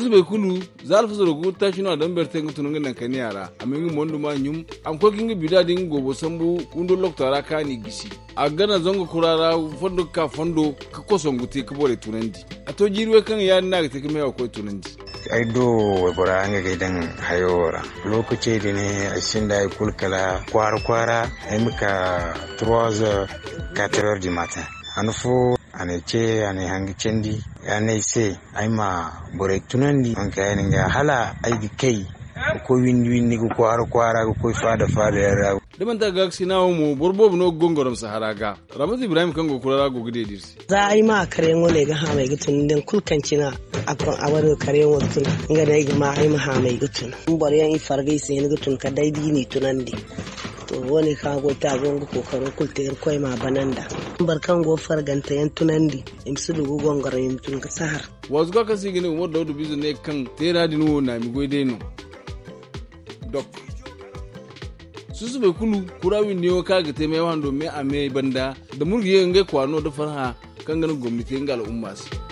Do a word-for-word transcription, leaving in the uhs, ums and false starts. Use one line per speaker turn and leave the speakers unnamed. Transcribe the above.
susu bai kulu zalfa zoro gu tashino dan berte ngutun ngan kan yara amin mondu ma nyum am ko kinga bidadin gobo sambu undo loktara kani gisi a gana zongo kurara fondo ka fondo ka kosonguti ka bore tunandi ato jirwe kan ya na ga take mai ko tunandi
ai do bora nga gidan hayora lokaci da ne a shin da kulkala kwara kwara ai muka trois heures quatre heures du matin anfo ane ce ane hangi cendi ane se ai ma bore tunandi an kai ne ga hala ai di kai ko windi windi ko kwara kwara ko fada fada yara
diman ta gaksi nawo mu borbo no gongorom sahara ga Ramaz Ibrahim kan go kurara go gide dirsi
za ai ma kare ngole ga ha mai gutun den kulkanci na akon awaro kare ngotun nga dai ma ai ma ha mai gutun bor yan ifargai sai ni gutun ka dai dini tunandi to woni ka go ta gongo kokaro kulte koy ma bananda barkan go farganta yan tunandi imsu dugu gongoro yim tun ka sahar
wazu ka kasi gine mo dawdu bizu ne kan tera dinu na mi goide no dok susu bai kulu kurawi ne ka ga te mai wando me ame banda da murgiye ngai kwano da farha kan ganin gwamnati ngal ummas